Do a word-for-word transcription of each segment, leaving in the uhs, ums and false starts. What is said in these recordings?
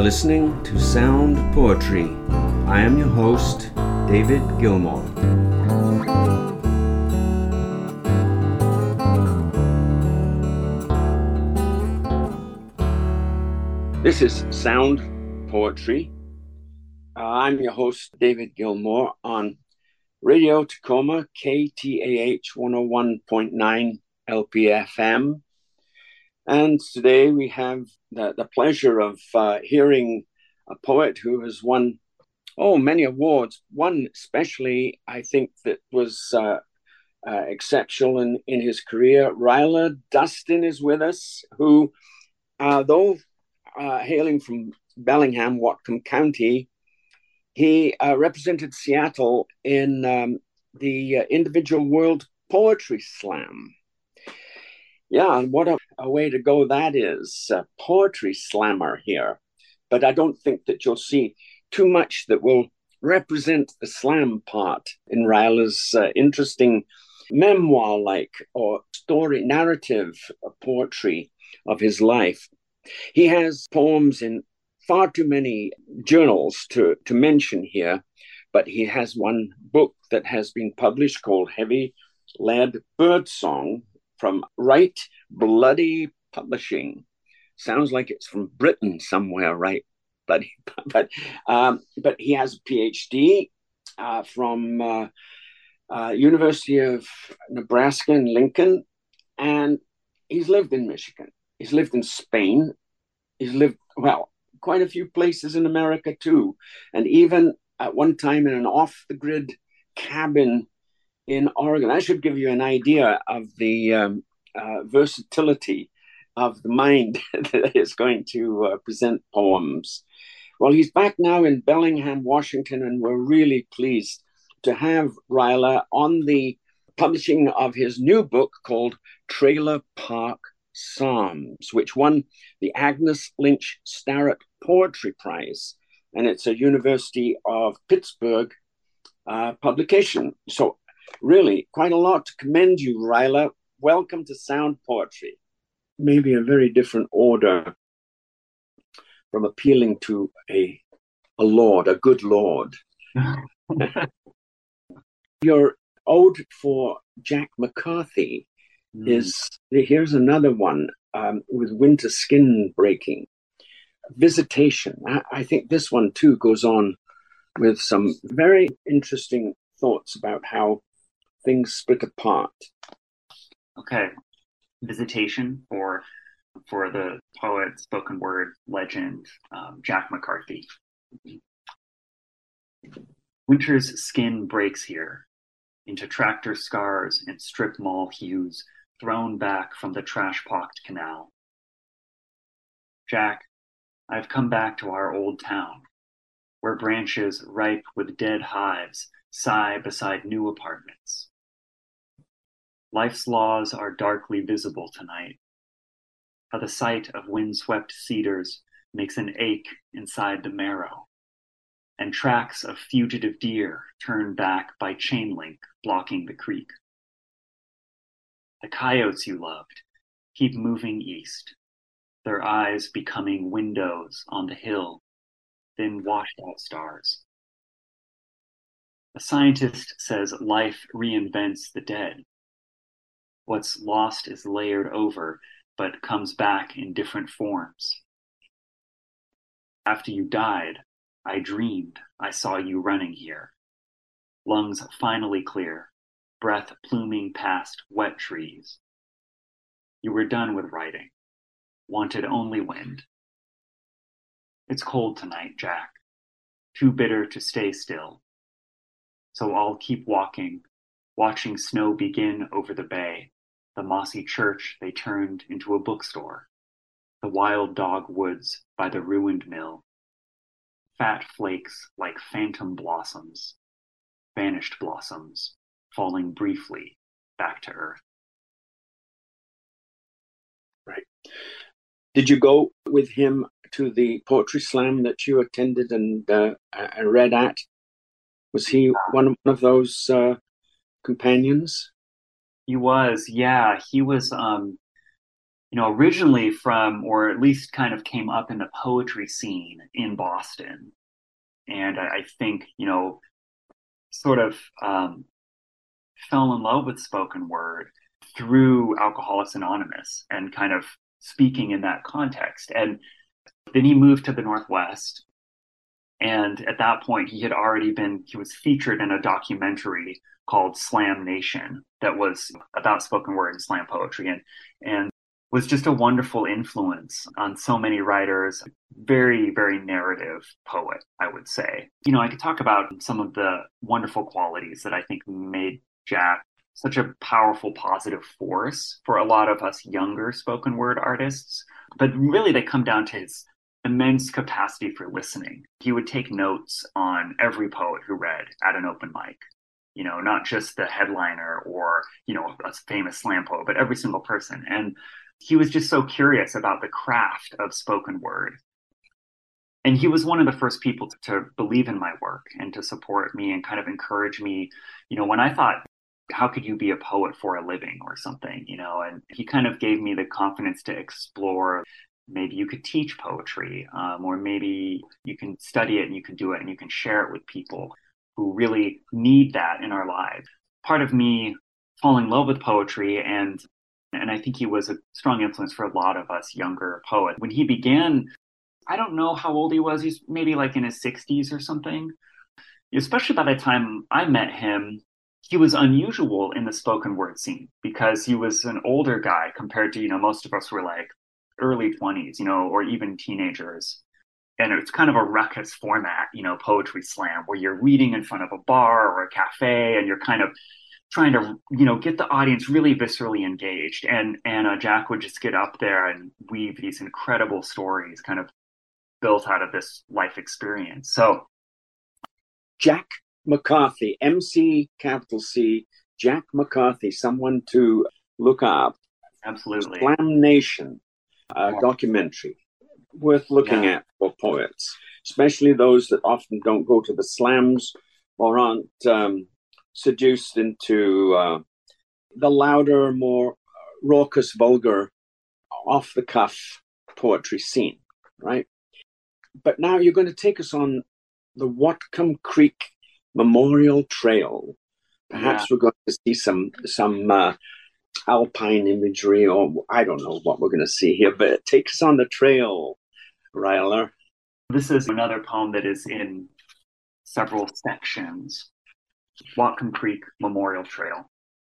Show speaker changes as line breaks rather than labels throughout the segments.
listening to Sound Poetry. I am your host, David Gilmore. This is Sound Poetry. Uh, I'm your host, David Gilmore, on Radio Tacoma, K T A H one oh one point nine L P F M. And today we have the, the pleasure of uh, hearing a poet who has won, oh, many awards. One especially, I think, that was uh, uh, exceptional in, in his career. Ryla Dustin is with us, who, uh, though uh, hailing from Bellingham, Whatcom County, he uh, represented Seattle in um, the uh, Individual World Poetry Slam. Yeah, and what a, a way to go that is. A poetry slammer here. But I don't think that you'll see too much that will represent the slam part in Ryla's uh, interesting memoir-like or story narrative poetry of his life. He has poems in far too many journals to, to mention here, but he has one book that has been published called Heavy Lead Birdsong, from Right Bloody Publishing. Sounds like it's from Britain somewhere, right? But but um, but he has a P H D uh, from uh, uh, University of Nebraska in Lincoln, and he's lived in Michigan. He's lived in Spain. He's lived, well, quite a few places in America too, and even at one time in an off-the-grid cabin in Oregon. I should give you an idea of the um, uh, versatility of the mind that is going to uh, present poems. Well, he's back now in Bellingham, Washington, and we're really pleased to have Ryla on the publishing of his new book called Trailer Park Psalms, which won the Agnes Lynch Starrett Poetry Prize, and it's a University of Pittsburgh uh, publication. So really, quite a lot to commend you, Ryla. Welcome to Sound Poetry. Maybe a very different order from appealing to a, a lord, a good lord. Your ode for Jack McCarthy mm. is, here's another one um, with winter skin breaking. Visitation. I, I think this one too goes on with some very interesting thoughts about how things split apart.
Okay. Visitation for for the poet, spoken word legend, um, Jack McCarthy. Winter's skin breaks here into tractor scars and strip mall hues thrown back from the trash-pocked canal. Jack, I've come back to our old town, where branches ripe with dead hives sigh beside new apartments. Life's laws are darkly visible tonight, how the sight of windswept cedars makes an ache inside the marrow, and tracks of fugitive deer turn back by chain link blocking the creek. The coyotes you loved keep moving east, their eyes becoming windows on the hill, then washed out stars. A scientist says life reinvents the dead. What's lost is layered over, but comes back in different forms. After you died, I dreamed I saw you running here. Lungs finally clear, breath pluming past wet trees. You were done with writing, wanted only wind. It's cold tonight, Jack, too bitter to stay still. So I'll keep walking, watching snow begin over the bay, the mossy church they turned into a bookstore, the wild dog woods by the ruined mill, fat flakes like phantom blossoms, vanished blossoms, falling briefly back to earth.
Right. Did you go with him to the poetry slam that you attended and uh, read at? Was he one of those uh, companions?
He was, yeah. He was um, you know, originally from, or at least kind of came up in the poetry scene in Boston. And I, I think, you know, sort of um, fell in love with spoken word through Alcoholics Anonymous and kind of speaking in that context. And then he moved to the Northwest. And at that point, he had already been, he was featured in a documentary called Slam Nation that was about spoken word and slam poetry, and, and was just a wonderful influence on so many writers. Very, very narrative poet, I would say. You know, I could talk about some of the wonderful qualities that I think made Jack such a powerful, positive force for a lot of us younger spoken word artists. But really, they come down to his immense capacity for listening. He would take notes on every poet who read at an open mic, you know, not just the headliner or, you know, a famous slam poet, but every single person. And he was just so curious about the craft of spoken word. And he was one of the first people to, to believe in my work and to support me and kind of encourage me, you know, when I thought, how could you be a poet for a living or something, you know? And he kind of gave me the confidence to explore. Maybe you could teach poetry, um, or maybe you can study it and you can do it and you can share it with people who really need that in our lives. Part of me falling in love with poetry, and and I think he was a strong influence for a lot of us younger poets. When he began, I don't know how old he was. He's maybe like in his sixties or something. Especially by the time I met him, he was unusual in the spoken word scene because he was an older guy compared to, you know, most of us were like early twenties, you know, or even teenagers. And it's kind of a ruckus format, you know, poetry slam, where you're reading in front of a bar or a cafe and you're kind of trying to, you know, get the audience really viscerally engaged. And, and uh, Jack would just get up there and weave these incredible stories kind of built out of this life experience. So
Jack McCarthy, M C capital C, Jack McCarthy, someone to look up.
Absolutely.
Slam Nation, a
Yeah.
documentary worth looking
Yeah.
at for poets, especially those that often don't go to the slams or aren't um, seduced into uh, the louder, more raucous, vulgar, off-the-cuff poetry scene, right? But now you're going to take us on the Whatcom Creek Memorial Trail. Perhaps
Yeah.
we're going to see some some uh, alpine imagery, or I don't know what we're going to see here, but it takes us on the trail, Ryler.
This is another poem that is in several sections. Whatcom Creek Memorial Trail.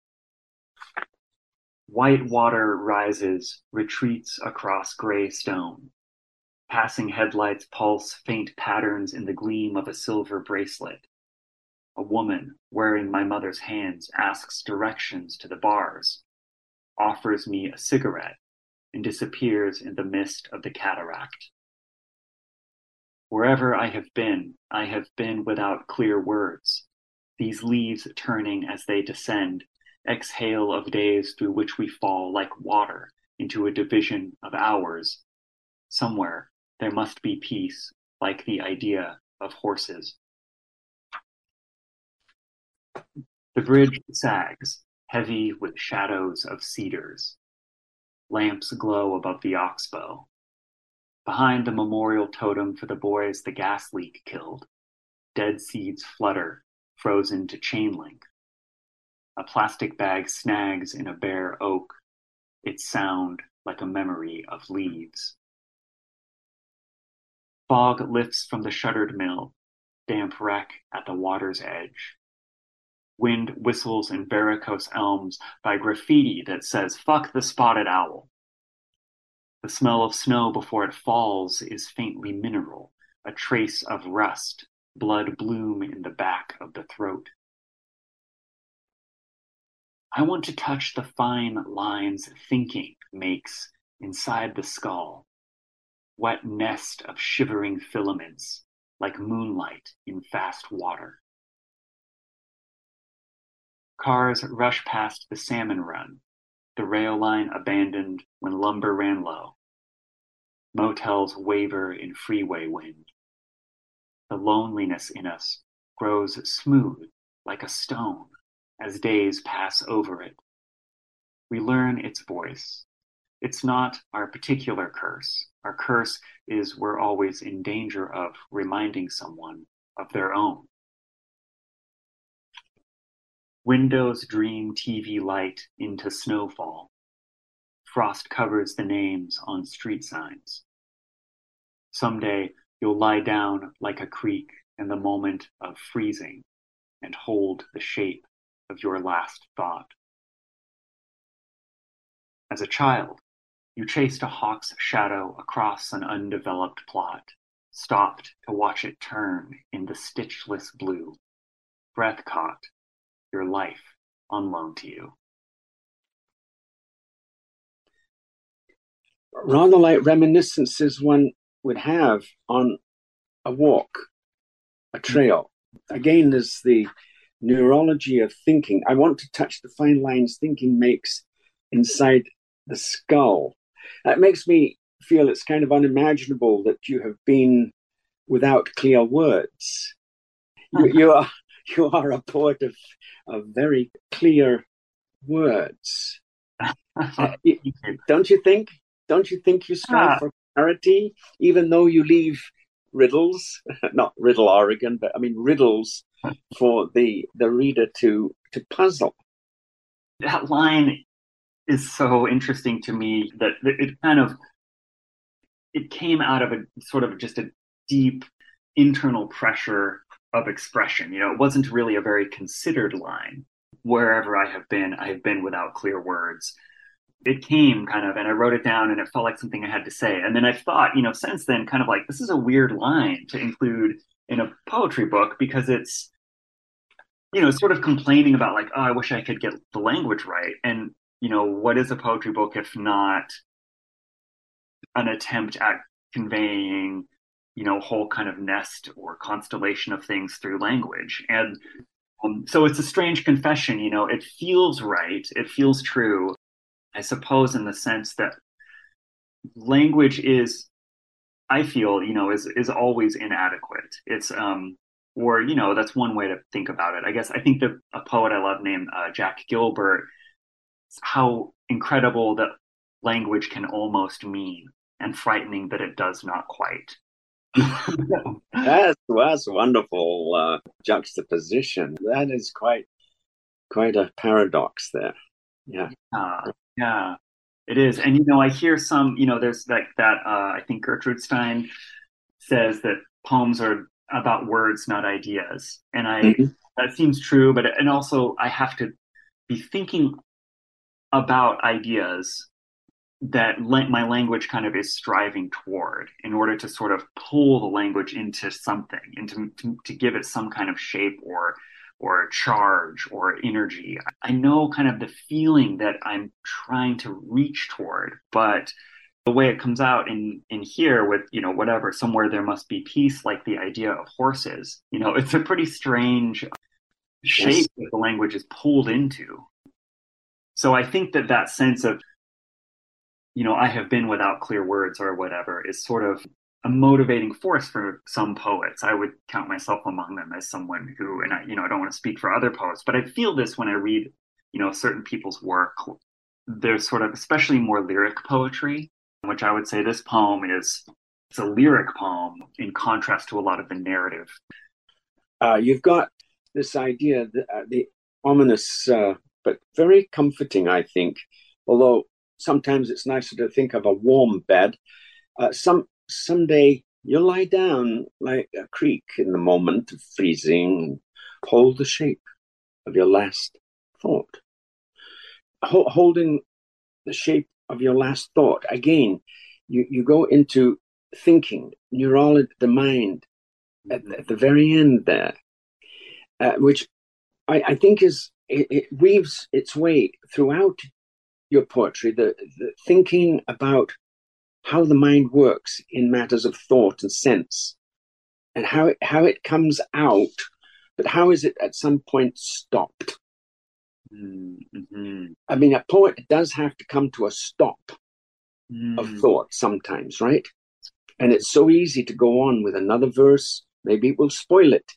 White water rises, retreats across gray stone. Passing headlights pulse faint patterns in the gleam of a silver bracelet. A woman wearing my mother's hands asks directions to the bars, offers me a cigarette, and disappears in the mist of the cataract. Wherever I have been, I have been without clear words. These leaves turning as they descend, exhale of days through which we fall like water into a division of hours. Somewhere there must be peace, like the idea of horses. The bridge sags, heavy with shadows of cedars. Lamps glow above the oxbow. Behind the memorial totem for the boys the gas leak killed, dead seeds flutter, frozen to chain link. A plastic bag snags in a bare oak, its sound like a memory of leaves. Fog lifts from the shuttered mill, damp wreck at the water's edge. Wind whistles in varicose elms by graffiti that says, "Fuck the spotted owl." The smell of snow before it falls is faintly mineral, a trace of rust, blood bloom in the back of the throat. I want to touch the fine lines thinking makes inside the skull, wet nest of shivering filaments like moonlight in fast water. Cars rush past the salmon run, the rail line abandoned when lumber ran low. Motels waver in freeway wind. The loneliness in us grows smooth like a stone as days pass over it. We learn its voice, It's not our particular curse. Our curse is we're always in danger of reminding someone of their own. Windows dream T V light into snowfall. Frost covers the names on street signs. Someday you'll lie down like a creek in the moment of freezing and hold the shape of your last thought. As a child, you chased a hawk's shadow across an undeveloped plot, stopped to watch it turn in the stitchless blue, breath caught, your life on loan to you.
Rather like reminiscences one would have on a walk, a trail. Again, there's the neurology of thinking. I want to touch the fine lines thinking makes inside the skull. That makes me feel it's kind of unimaginable that you have been without clear words. You, you are you are a poet of, of very clear words. uh, you, don't you think? Don't you think you strive for clarity, even though you leave riddles, not riddle Oregon, but I mean riddles for the the reader to to puzzle?
That line is so interesting to me that it kind of it came out of a sort of just a deep internal pressure of expression. You know, it wasn't really a very considered line. Wherever I have been, I have been without clear words. It came kind of, and I wrote it down and it felt like something I had to say. And then I thought, you know, since then, kind of like, this is a weird line to include in a poetry book because it's, you know, sort of complaining about like, oh, I wish I could get the language right. And, you know, what is a poetry book if not an attempt at conveying, you know, a whole kind of nest or constellation of things through language? And um, so it's a strange confession, you know, it feels right. It feels true. I suppose in the sense that language is, I feel, you know, is is always inadequate. It's, um, or, you know, that's one way to think about it. I guess I think that a poet I love named uh, Jack Gilbert, how incredible that language can almost mean and frightening that it does not quite.
that's, that's wonderful uh, juxtaposition. That is quite, quite a paradox there. Yeah.
Uh, Yeah, it is. And, you know, I hear some, you know, there's like that, uh, I think Gertrude Stein says that poems are about words, not ideas. And I, mm-hmm. that seems true, but, and also I have to be thinking about ideas that la- my language kind of is striving toward in order to sort of pull the language into something, into to, to give it some kind of shape or or charge or energy. I know kind of the feeling that I'm trying to reach toward, but the way it comes out in, in here with, you know, whatever, somewhere there must be peace, like the idea of horses, you know, it's a pretty strange shape yes. that the language is pulled into. So I think that that sense of, you know, I have been without clear words or whatever is sort of a motivating force for some poets. I would count myself among them as someone who, and I, you know, I don't want to speak for other poets, but I feel this when I read, you know, certain people's work. There's sort of, especially more lyric poetry, which I would say this poem is, it's a lyric poem in contrast to a lot of the narrative.
Uh, you've got this idea, the, uh, the ominous, uh, but very comforting, I think, although sometimes it's nicer to think of a warm bed. Uh, some Someday you'll lie down like a creek in the moment of freezing and hold the shape of your last thought. Ho- holding the shape of your last thought. Again, you, you go into thinking, neurology, the mind, at, at the very end there, uh, which I, I think is, it, it weaves its way throughout your poetry, the, the thinking about how the mind works in matters of thought and sense, and how it, how it comes out, but how is it at some point stopped? Mm-hmm. I mean, a poet does have to come to a stop mm. of thought sometimes, right? And it's so easy to go on with another verse. Maybe it will spoil it.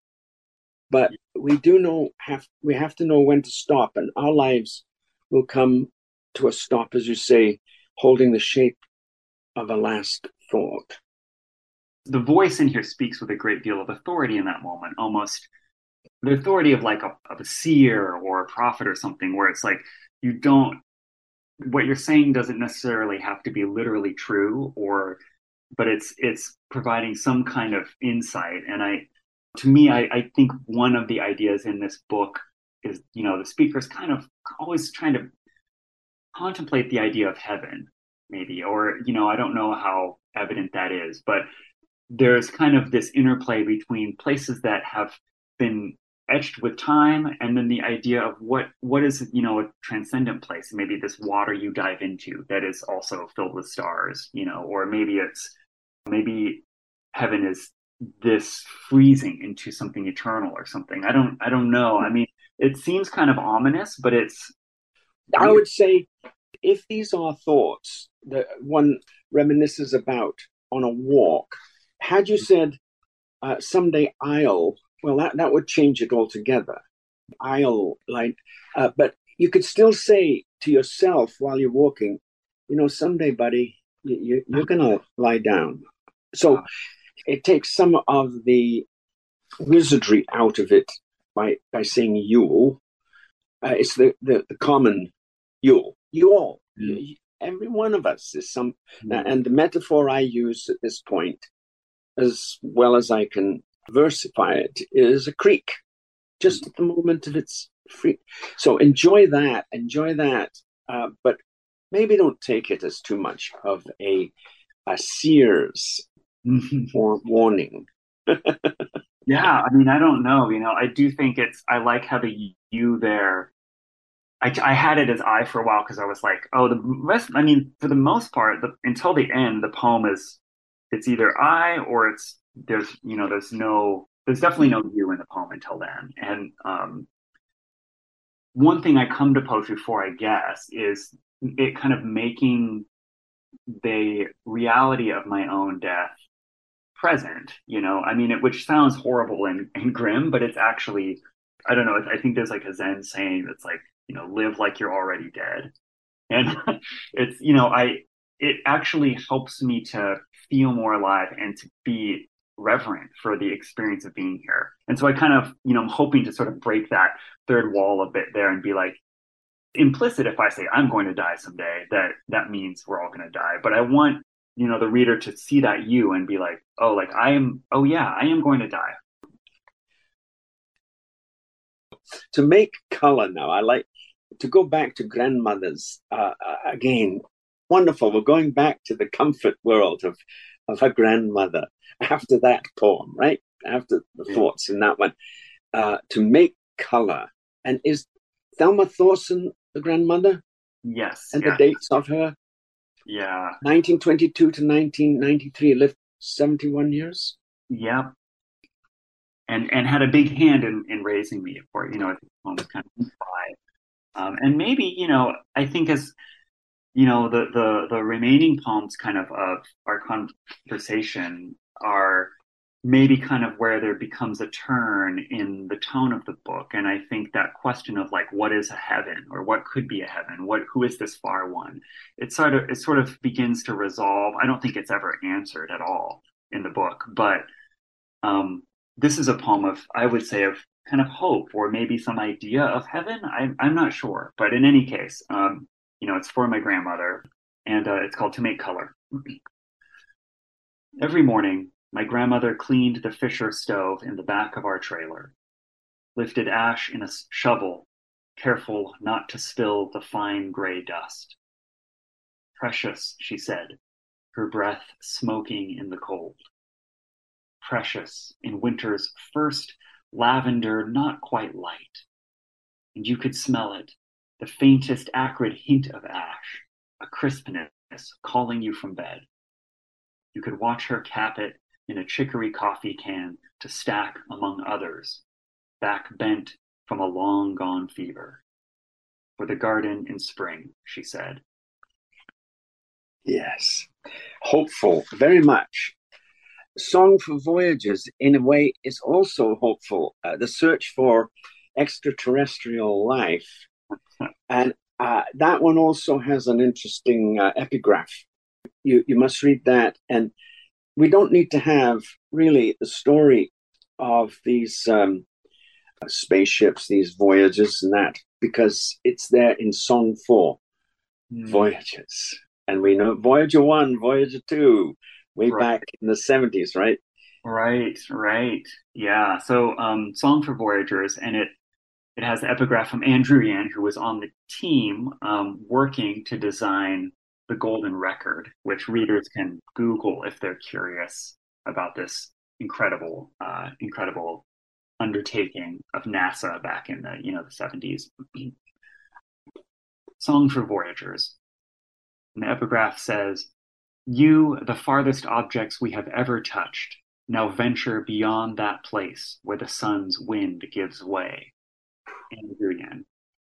But we do know, have we have to know when to stop, and our lives will come to a stop, as you say, holding the shape of a last thought.
The voice in here speaks with a great deal of authority in that moment, almost the authority of like a, of a seer or a prophet or something, where it's like, you don't, what you're saying doesn't necessarily have to be literally true, or, but it's, it's providing some kind of insight. And I, to me, I, I think one of the ideas in this book is, you know, the speaker's kind of always trying to contemplate the idea of heaven, maybe, or, you know, I don't know how evident that is, but there's kind of this interplay between places that have been etched with time, and then the idea of what what is, you know, a transcendent place, maybe this water you dive into that is also filled with stars, you know, or maybe it's maybe heaven is this freezing into something eternal or something. I don't I don't know. I mean, it seems kind of ominous, but it's
I would say, if these are thoughts that one reminisces about on a walk, had you said uh, someday I'll, well, that, that would change it altogether. I'll, like, uh, but you could still say to yourself while you're walking, you know, someday, buddy, you, you're going to lie down. So it takes some of the wizardry out of it by, by saying you'll. Uh, it's the, the, the common you'll, you all. Mm. Every one of us is some, mm. and the metaphor I use at this point, as well as I can versify it, is a creek, just at the moment of its free. So enjoy that, enjoy that, uh, but maybe don't take it as too much of a, a seer's or warning.
Yeah, I mean, I don't know. You know, I do think it's, I like having you there. I, I had it as I for a while because I was like, oh, the rest, I mean, for the most part, the, until the end, the poem is, it's either I or it's, there's, you know, there's no, there's definitely no you in the poem until then. And um, one thing I come to poetry for, I guess, is it kind of making the reality of my own death present, you know, I mean, it, which sounds horrible and, and grim, but it's actually, I don't know, I think there's like a Zen saying that's like, you know, live like you're already dead. And it's, you know, I, it actually helps me to feel more alive and to be reverent for the experience of being here. And so I kind of, you know, I'm hoping to sort of break that third wall a bit there and be like, implicit if I say I'm going to die someday, that that means we're all going to die. But I want, you know, the reader to see that you and be like, oh, like I am, oh yeah, I am going to die.
To make color now, I like to go back to grandmothers uh, again. Wonderful. We're going back to the comfort world of, of her grandmother after that poem, right? After the yeah. thoughts in that one. Uh, to make color. And is Thelma Thorson the grandmother?
Yes.
And
yeah.
the dates of her?
Yeah.
nineteen twenty-two to nineteen ninety-three, lived seventy-one years?
Yeah. And and had a big hand in, in raising me, of course, you know, at the poem was kind of five. Um, and maybe, you know, I think as, you know, the, the, the remaining poems kind of of our conversation are maybe kind of where there becomes a turn in the tone of the book. And I think that question of like, what is a heaven, or what could be a heaven? What, who is this far one? It sort of, it sort of begins to resolve. I don't think it's ever answered at all in the book, but um, this is a poem of, I would say, of kind of hope, or maybe some idea of heaven. I, I'm not sure, but in any case, um, you know, it's for my grandmother, and uh, it's called To Make Color. Every morning, my grandmother cleaned the Fisher stove in the back of our trailer, lifted ash in a shovel, careful not to spill the fine gray dust. Precious, she said, her breath smoking in the cold. Precious in winter's first lavender, not quite light. And you could smell it, the faintest acrid hint of ash, a crispness calling you from bed. You could watch her cap it in a chicory coffee can to stack among others, back bent from a long gone fever. For the garden in spring, she said.
Yes, hopeful, very much. Song for Voyages, in a way, is also hopeful. Uh, the search for extraterrestrial life. And uh, that one also has an interesting uh, epigraph. You you must read that, and we don't need to have really the story of these um, spaceships, these voyages, and that because it's there in Song Four, mm. Voyages, and we know Voyager One, Voyager Two, way right. back in the seventies, right?
Right, right, yeah. So, um, Song for Voyagers, and it it has the epigraph from Andrew Yan, who was on the team um, working to design the Golden Record, which readers can Google if they're curious about this incredible, uh, incredible undertaking of NASA back in the you know the seventies. Song for Voyagers. And the epigraph says, "You, the farthest objects we have ever touched, now venture beyond that place where the sun's wind gives way." Andrew Yan.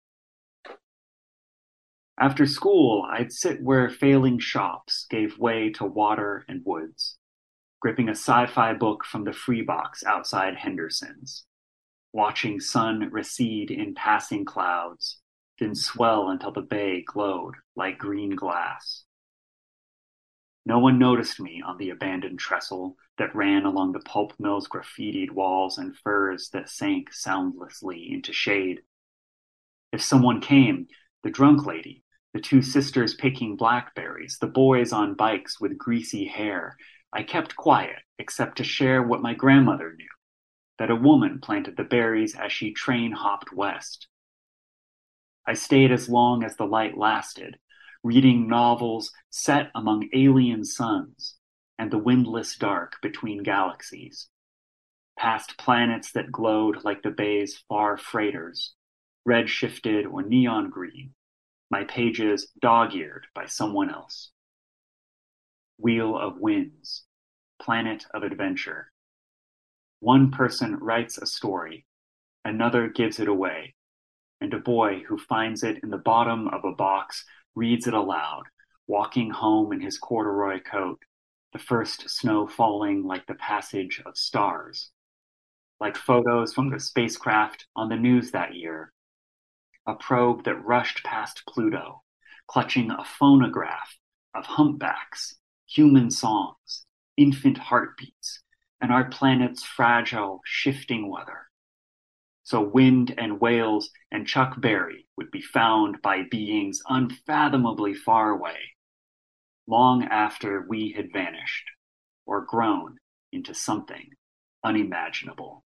After school, I'd sit where failing shops gave way to water and woods, gripping a sci-fi book from the free box outside Henderson's, watching sun recede in passing clouds, then swell until the bay glowed like green glass. No one noticed me on the abandoned trestle that ran along the pulp mill's graffitied walls and firs that sank soundlessly into shade. If someone came, the drunk lady, the two sisters picking blackberries, the boys on bikes with greasy hair, I kept quiet except to share what my grandmother knew, that a woman planted the berries as she train hopped west. I stayed as long as the light lasted, reading novels set among alien suns and the windless dark between galaxies, past planets that glowed like the bay's far freighters, red-shifted or neon green, my pages dog-eared by someone else. Wheel of Winds, Planet of Adventure. One person writes a story, another gives it away, and a boy who finds it in the bottom of a box reads it aloud, walking home in his corduroy coat, the first snow falling like the passage of stars. Like photos from the spacecraft on the news that year, a probe that rushed past Pluto, clutching a phonograph of humpbacks, human songs, infant heartbeats, and our planet's fragile, shifting weather. So wind and whales and Chuck Berry would be found by beings unfathomably far away, long after we had vanished or grown into something unimaginable.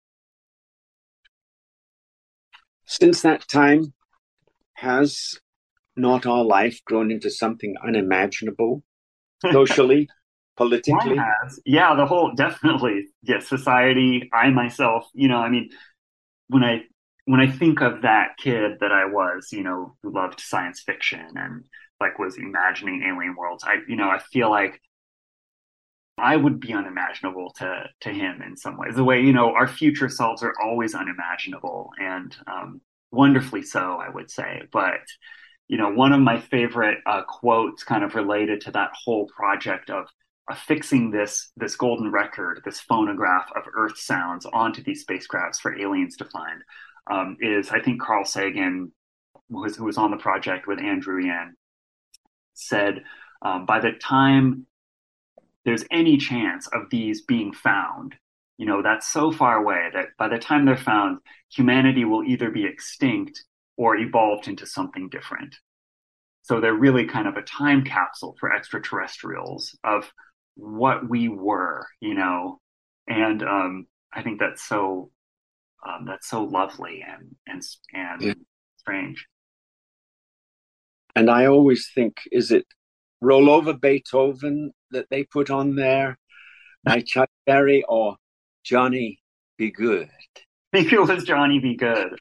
Since that time, has not our life grown into something unimaginable, socially, politically?
Mine has. Yeah, the whole, definitely. Yes, society, I myself, you know, I mean, when I when I think of that kid that I was, you know, who loved science fiction and like was imagining alien worlds, I, you know, I feel like I would be unimaginable to to him in some ways. The way, you know, our future selves are always unimaginable, and um, wonderfully so, I would say. But, you know, one of my favorite uh, quotes kind of related to that whole project of affixing this this golden record, this phonograph of Earth sounds onto these spacecrafts for aliens to find, um, is, I think Carl Sagan, who was, who was on the project with Andrew Yan, said, um, by the time there's any chance of these being found, you know, that's so far away that by the time they're found, humanity will either be extinct or evolved into something different. So they're really kind of a time capsule for extraterrestrials of what we were, you know, and um, I think that's so um, that's so lovely and and and yeah. strange.
And I always think, is it Roll Over Beethoven that they put on there by Chuck Berry, or Johnny Be Good?
I think it was Johnny Be Good.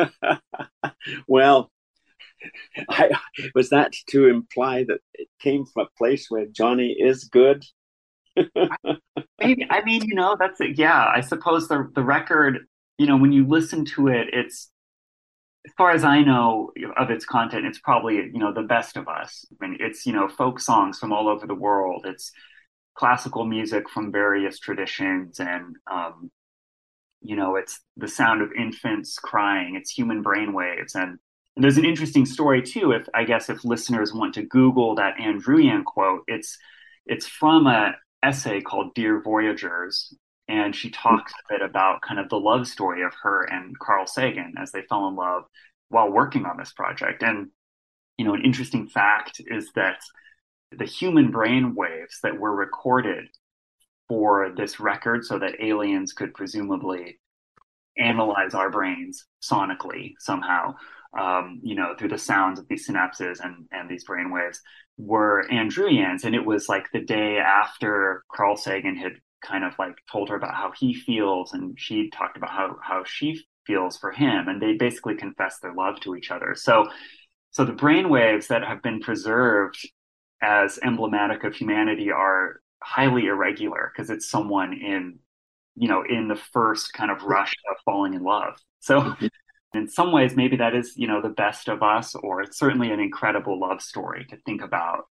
Well, I, was that to imply that it came from a place where Johnny is good?
Maybe. I mean, you know, that's it. Yeah, I suppose the the record, you know, when you listen to it, it's, as far as I know of its content, it's probably, you know, the best of us. I mean, it's, you know, folk songs from all over the world. It's classical music from various traditions, and um, you know, it's the sound of infants crying. It's human brainwaves, and And there's an interesting story too. If I guess if listeners want to Google that Anne Druyan quote, it's it's from a essay called Dear Voyagers, and she talks a bit about kind of the love story of her and Carl Sagan as they fell in love while working on this project. And you know, an interesting fact is that the human brain waves that were recorded for this record, so that aliens could presumably analyze our brains sonically somehow, um, you know, through the sounds of these synapses and, and these brain waves, were Anne Druyan's. And it was like the day after Carl Sagan had kind of like told her about how he feels, and she talked about how, how she feels for him. And they basically confessed their love to each other. So, so the brain waves that have been preserved as emblematic of humanity are highly irregular because it's someone in, you know, in the first kind of rush of falling in love. So in some ways, maybe that is, you know, the best of us, or it's certainly an incredible love story to think about.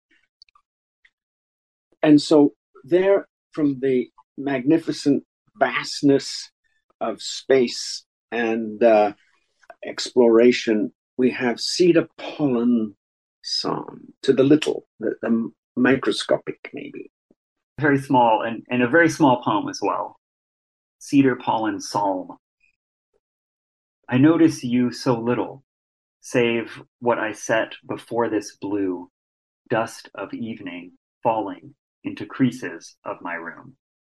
And so there, from the magnificent vastness of space and uh, exploration, we have cedar pollen psalm, to the little, the, the microscopic maybe.
Very small, and, and a very small poem as well. Cedar pollen psalm. I notice you so little, save what I set before this blue, dust of evening falling into creases of my room.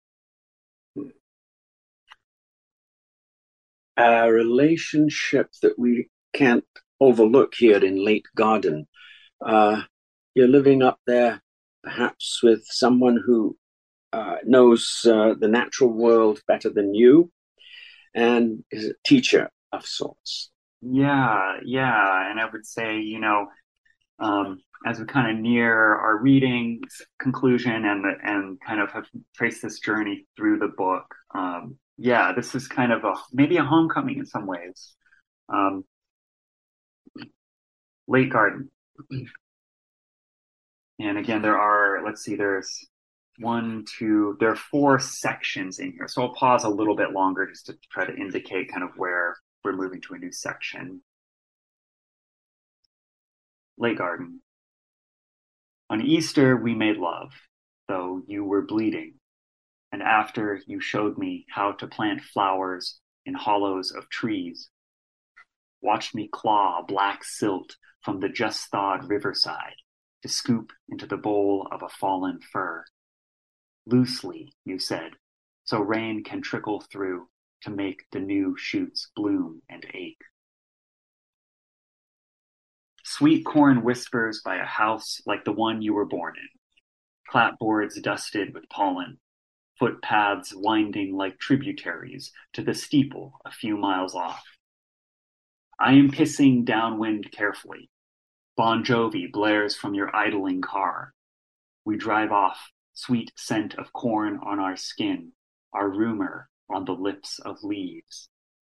A relationship that we can't overlook here in Late Garden. Uh, you're living up there, perhaps with someone who uh, knows uh, the natural world better than you, and is a teacher of sorts.
Yeah, yeah. And I would say, you know, um, as we kind of near our reading conclusion and the, and kind of have traced this journey through the book, um, yeah, this is kind of a maybe a homecoming in some ways. Um, Late Garden. And again, there are, let's see, there's one, two, there are four sections in here. So I'll pause a little bit longer just to try to indicate kind of where we're moving to a new section. Late Garden. On Easter, we made love, though you were bleeding. And after, you showed me how to plant flowers in hollows of trees. Watched me claw black silt from the just thawed riverside to scoop into the bowl of a fallen fir. Loosely, you said, so rain can trickle through to make the new shoots bloom and ache. Sweet corn whispers by a house like the one you were born in. Clapboards dusted with pollen. Footpaths winding like tributaries to the steeple a few miles off. I am pissing downwind carefully. Bon Jovi blares from your idling car. We drive off, sweet scent of corn on our skin, our rumor on the lips of leaves.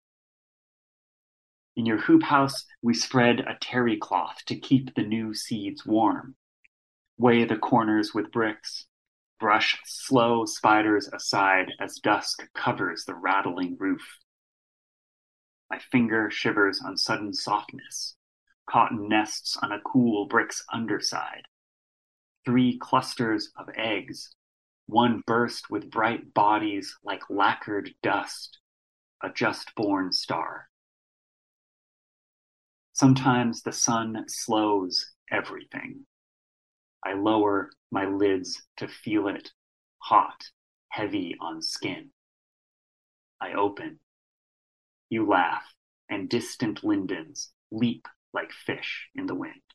In your hoop house, we spread a terry cloth to keep the new seeds warm. Weigh the corners with bricks. Brush slow spiders aside as dusk covers the rattling roof. My finger shivers on sudden softness. Cotton nests on a cool brick's underside. Three clusters of eggs. One burst with bright bodies like lacquered dust. A just-born star. Sometimes the sun slows everything. I lower my lids to feel it, hot, heavy on skin. I open. You laugh, and distant lindens leap like fish in the wind.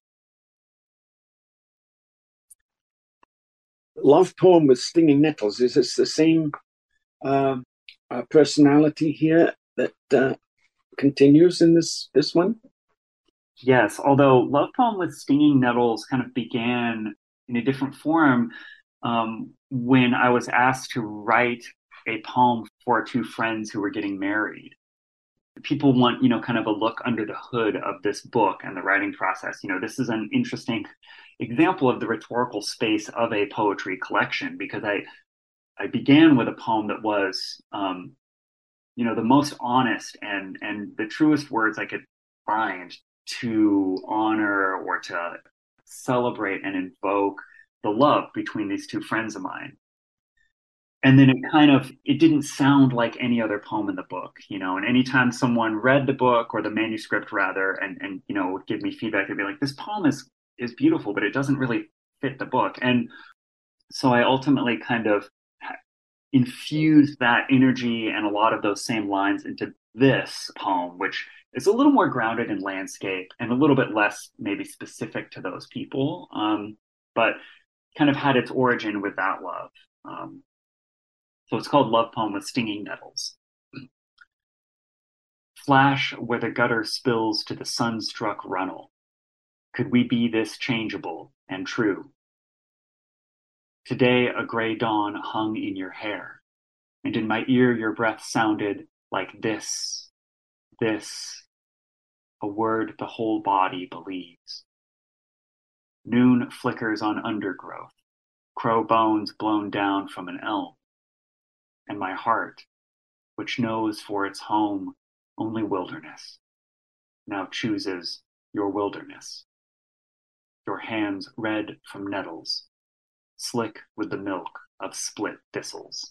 Love poem with stinging nettles. Is this the same uh, uh, personality here that uh, continues in this this one?
Yes, although Love Poem with Stinging Nettles kind of began in a different form um, when I was asked to write a poem for two friends who were getting married. People want, you know, kind of a look under the hood of this book and the writing process. You know, this is an interesting example of the rhetorical space of a poetry collection, because I I began with a poem that was, um, you know, the most honest and and the truest words I could find to honor or to celebrate and invoke the love between these two friends of mine. And then it kind of, it didn't sound like any other poem in the book, you know, and anytime someone read the book or the manuscript rather, and, and, you know, would give me feedback, they'd be like, this poem is, is beautiful, but it doesn't really fit the book. And so I ultimately kind of infused that energy and a lot of those same lines into this poem, which is a little more grounded in landscape and a little bit less maybe specific to those people, um, but kind of had its origin with that love. Um, So it's called Love Poem with Stinging Nettles. Flash where the gutter spills to the sun-struck runnel. Could we be this changeable and true? Today a gray dawn hung in your hair, and in my ear your breath sounded like this, this, a word the whole body believes. Noon flickers on undergrowth, crow bones blown down from an elm. And my heart, which knows for its home only wilderness, now chooses your wilderness. Your hands red from nettles, slick with the milk of split thistles.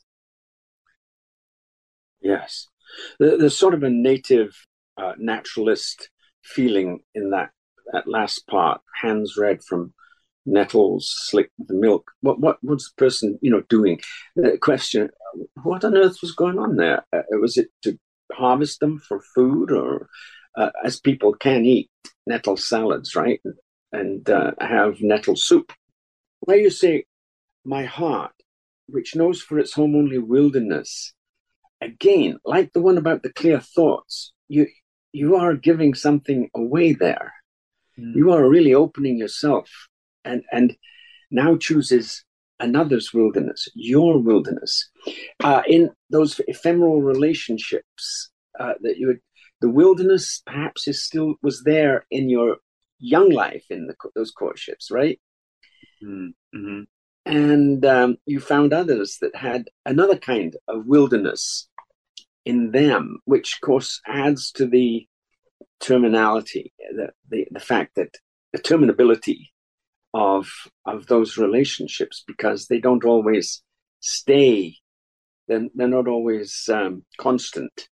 Yes. There's sort of a native uh, naturalist feeling in that, that last part, hands red from nettles, slick with the milk. What what was the person, you know, doing? The question, what on earth was going on there? Uh, was it to harvest them for food, or uh, as people can eat nettle salads, right? And uh, have nettle soup. Where you say, my heart, which knows for its home only wilderness, again, like the one about the clear thoughts, you you are giving something away there. Mm. You are really opening yourself, and and now chooses another's wilderness, your wilderness. Uh, in those ephemeral relationships, uh, that you would, the wilderness perhaps is still was there in your young life in the, those courtships, right?
Mm-hmm.
And um, you found others that had another kind of wilderness in them, which of course adds to the terminality, the, the, the fact that the terminability of of those relationships, because they don't always stay, they're, they're not always um, constant.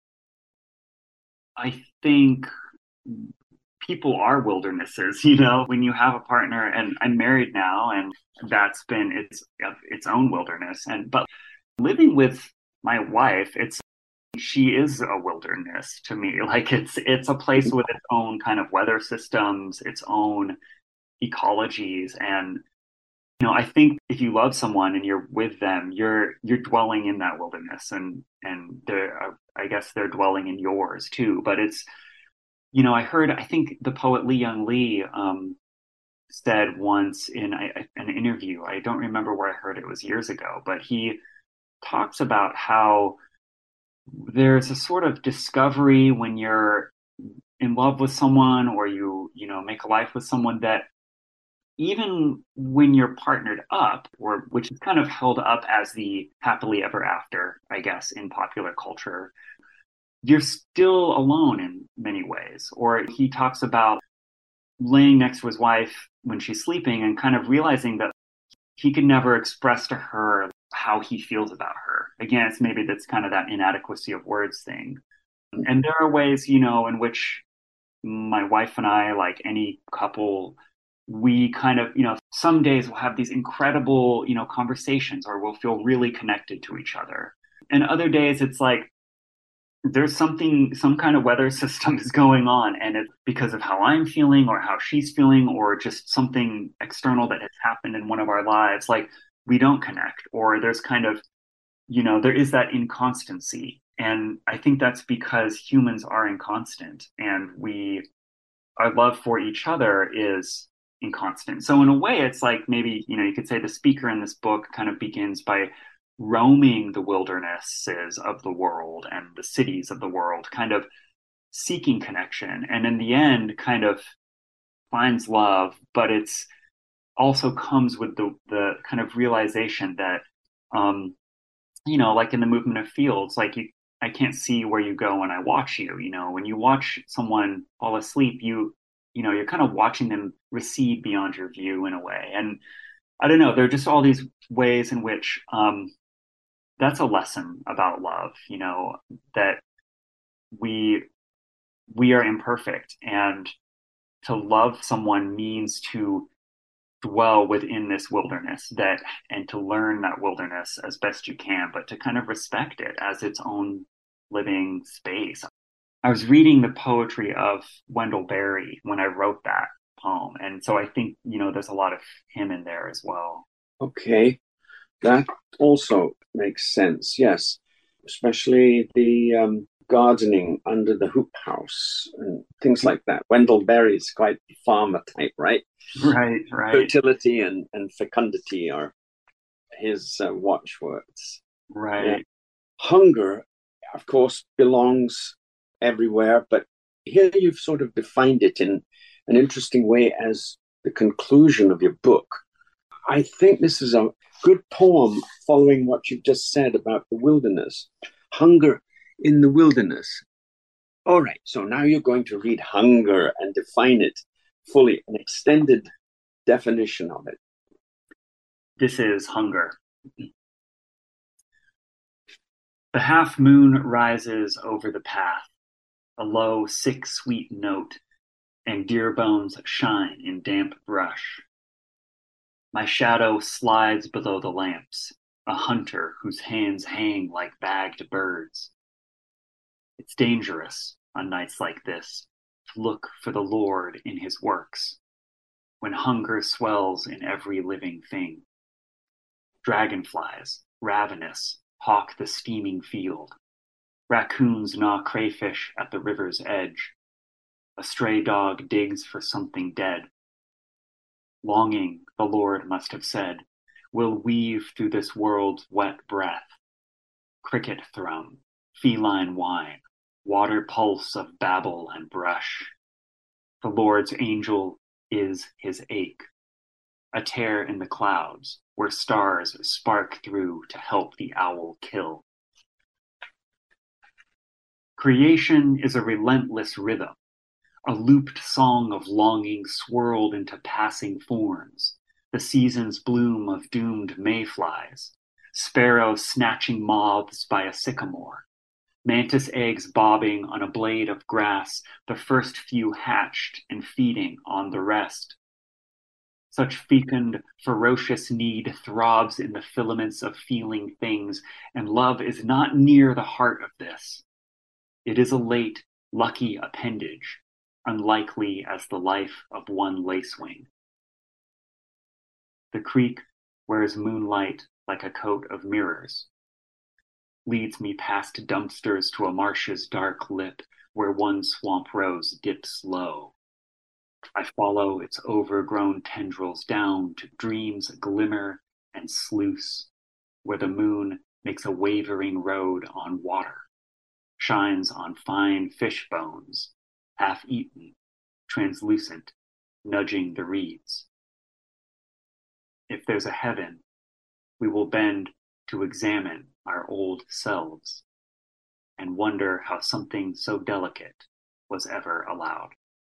I think people are wildernesses, you know, when you have a partner, and I'm married now, and that's been its its own wilderness. And but living with my wife, it's she is a wilderness to me. Like it's it's a place with its own kind of weather systems, its own ecologies. And you know, I think if you love someone and you're with them, you're you're dwelling in that wilderness, and and they're I guess they're dwelling in yours too. But it's, you know, I heard, I think the poet Lee Young Lee um, said once in a, an interview, I don't remember where I heard it, it was years ago, but he talks about how there's a sort of discovery when you're in love with someone, or you, you know, make a life with someone, that even when you're partnered up, or which is kind of held up as the happily ever after, I guess, in popular culture, you're still alone in many ways. Or he talks about laying next to his wife when she's sleeping and kind of realizing that he could never express to her how he feels about her. Again, it's maybe that's kind of that inadequacy of words thing. And there are ways, you know, in which my wife and I, like any couple, we kind of, you know, some days we'll have these incredible, you know, conversations, or we'll feel really connected to each other. And other days it's like, there's something, some kind of weather system is going on, and it's because of how I'm feeling or how she's feeling, or just something external that has happened in one of our lives. Like we don't connect, or there's kind of, you know, there is that inconstancy. And I think that's because humans are inconstant, and we, our love for each other is inconstant. So in a way, it's like maybe, you know, you could say the speaker in this book kind of begins by roaming the wildernesses of the world and the cities of the world, kind of seeking connection. And in the end, kind of finds love, but it's also comes with the, the kind of realization that, um, you know, like in the movement of fields, like you, I can't see where you go when I watch you. You know, when you watch someone fall asleep, you you know, you're kind of watching them recede beyond your view in a way. And I don't know, there are just all these ways in which um, that's a lesson about love, you know, that we we are imperfect, and to love someone means to dwell within this wilderness, that and to learn that wilderness as best you can, but to kind of respect it as its own living space. I was reading the poetry of Wendell Berry when I wrote that poem, and so I think, you know, there's a lot of him in there as well.
Okay, that also makes sense. Yes, especially the um, gardening under the hoop house and things like that. Wendell Berry is quite farmer type, right?
Right, right.
Fertility and, and fecundity are his uh, watchwords.
Right.
Yeah. Hunger, of course, belongs everywhere, but here you've sort of defined it in an interesting way as the conclusion of your book. I think this is a good poem following what you've just said about the wilderness. Hunger in the wilderness. All right, so now you're going to read hunger and define it fully, an extended definition of it.
This is hunger. The half moon rises over the path, a low, sick, sweet note, and deer bones shine in damp brush. My shadow slides below the lamps, a hunter whose hands hang like bagged birds. It's dangerous on nights like this to look for the Lord in his works, when hunger swells in every living thing. Dragonflies, ravenous, hawk the steaming field. Raccoons gnaw crayfish at the river's edge. A stray dog digs for something dead. Longing, the Lord must have said, will weave through this world's wet breath. Cricket thrum, feline whine, water pulse of babble and brush. The Lord's angel is his ache, a tear in the clouds where stars spark through to help the owl kill. Creation is a relentless rhythm, a looped song of longing swirled into passing forms, the season's bloom of doomed mayflies, sparrows snatching moths by a sycamore, mantis eggs bobbing on a blade of grass, the first few hatched and feeding on the rest. Such fecund, ferocious need throbs in the filaments of feeling things, and love is not near the heart of this. It is a late, lucky appendage, unlikely as the life of one lacewing. The creek wears moonlight like a coat of mirrors, leads me past dumpsters to a marsh's dark lip where one swamp rose dips low. I follow its overgrown tendrils down to dreams glimmer and sluice, where the moon makes a wavering road on water, shines on fine fish bones, half-eaten, translucent, nudging the reeds. If there's a heaven, we will bend to examine our old selves and wonder how something so delicate was ever allowed.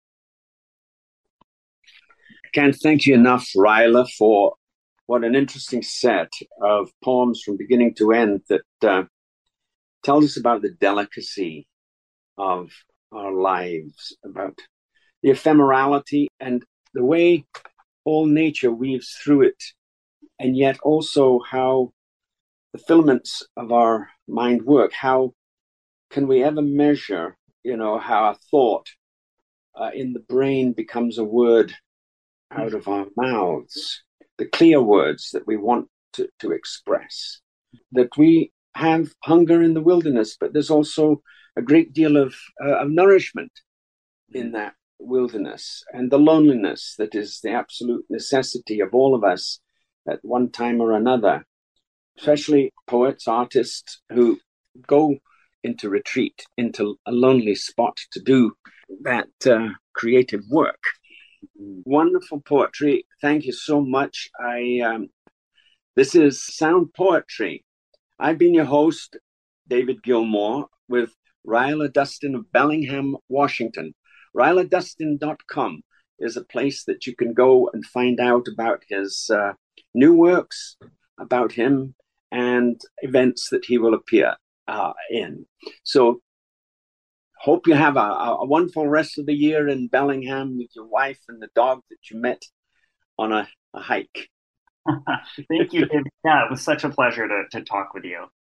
Can't thank you enough, Ryla, for what an interesting set of poems from beginning to end that uh, tells us about the delicacy of our lives, about the ephemerality and the way all nature weaves through it, and yet also how the filaments of our mind work. How can we ever measure, you know, how a thought uh, in the brain becomes a word out of our mouths, the clear words that we want to, to express, that we have hunger in the wilderness, but there's also a great deal of, uh, of nourishment in that wilderness, and the loneliness that is the absolute necessity of all of us at one time or another, especially poets, artists who go into retreat, into a lonely spot to do that uh, creative work. Wonderful poetry. Thank you so much. I um, this is Sound Poetry. I've been your host, David Gilmour, with Ryla Dustin of Bellingham, Washington. Ryla Dustin dot com. is a place that you can go and find out about his uh, new works, about him, and events that he will appear uh, in. So hope you have a, a wonderful rest of the year in Bellingham with your wife and the dog that you met on a, a hike.
Thank you, David. Yeah, it was such a pleasure to, to talk with you.